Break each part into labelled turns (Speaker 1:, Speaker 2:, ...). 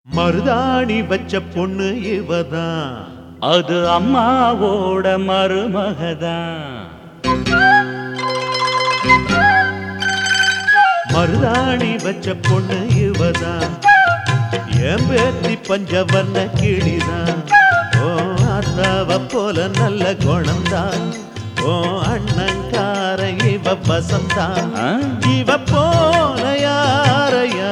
Speaker 1: மருதாணி வச்ச பொண்ணு இவதான்,
Speaker 2: அது அம்மாவோட மருமகதான்.
Speaker 1: மருதாணி வச்ச பொண்ணு இவதான், என் பேத்தி பஞ்சவர்ண கிளிதான். ஓ அத்தாவ போல நல்ல குணம்தான், ஓ அண்ணங்கார இவ வசந்தான். இவ போல யாரையா?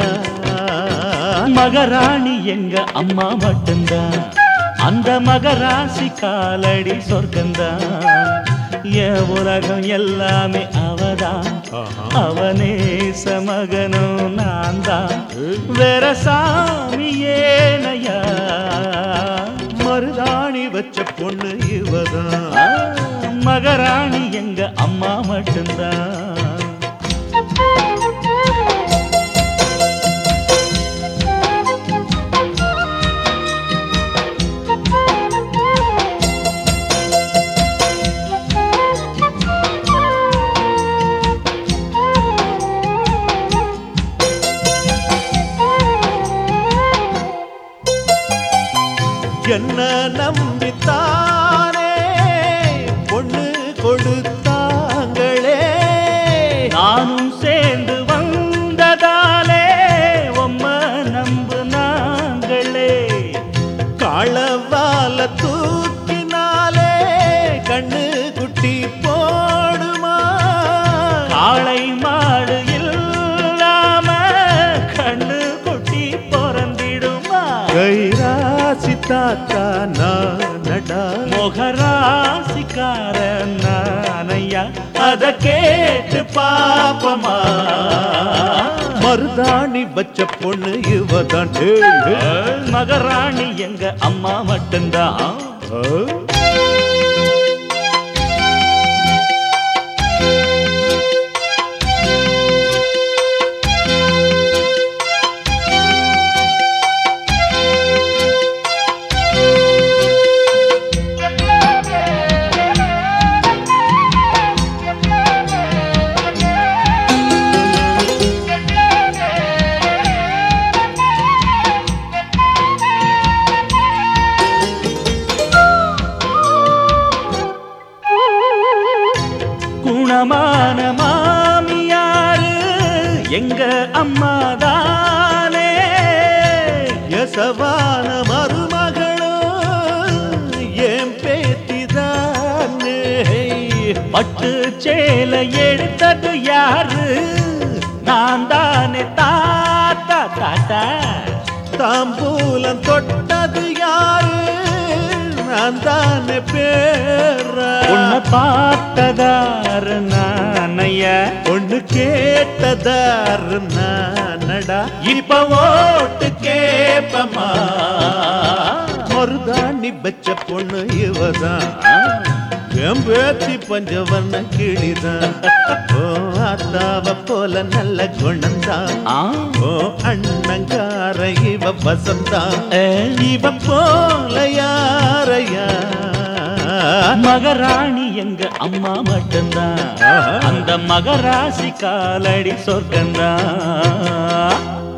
Speaker 2: மகராணி எங்க அம்மா மட்டும்தான், அந்த மகராசி காலடி சொர்க்கந்தான். என் உலகம் எல்லாமே அவதான், அவனேச மகனும் நான் தான், வேற சாமி ஏனையா?
Speaker 1: மருதாணி வச்ச பொண்ணு இவதான்,
Speaker 2: மகராணி எங்க அம்மா மட்டும்தான்.
Speaker 1: என்ன நம்பித்தானே பொண்ணு கொடுத்தாங்களே,
Speaker 2: நானும் சேர்ந்து வந்ததாலே உம்ம நம்பு நாங்களே.
Speaker 1: காளவால தூக்கினாலே கண்ணு குட்டி போடுமா?
Speaker 2: காளை மாடு இல்லாம கண்ணு குட்டி பிறந்திடுமா?
Speaker 1: கைராசி தாத்தா நானடா,
Speaker 2: மொகராசிக்கார நானையா, அத கேட்டு பாப்பமா.
Speaker 1: மருதாணி வச்ச பொண்ணு இவதான்,
Speaker 2: மகராணி எங்க அம்மா மட்டும்தான். குணமான மாமியாரு எங்க அம்மாதானே,
Speaker 1: யசவான மருமகளும் என் பேத்திதானே.
Speaker 2: பட்டு சேலை எடுத்தது யாரு? நான் தானே தாத்தா. தாத்தா
Speaker 1: தாம்பூலம் தொட்டது யாரு? நான் தானே பேர.
Speaker 2: உன்னை பார்த்ததாரு நானையா,
Speaker 1: பொண்ணு கேட்டதாரு நானடா,
Speaker 2: இப்ப ஓட்டு கேப்பமா.
Speaker 1: மருதாணி வச்ச பொண்ணு இவதான், என் பேத்தி பஞ்சவர்ண கிளிதான். ஓ அத்தாவ போல நல்ல குணம்தான், ஓ அண்ணங்கார இவ வசந்தான். இவ போல யாரையா?
Speaker 2: மகராணி எங்க அம்மா மட்டும்தான், அந்த மகராசி காலடி சொர்க்கந்தான்.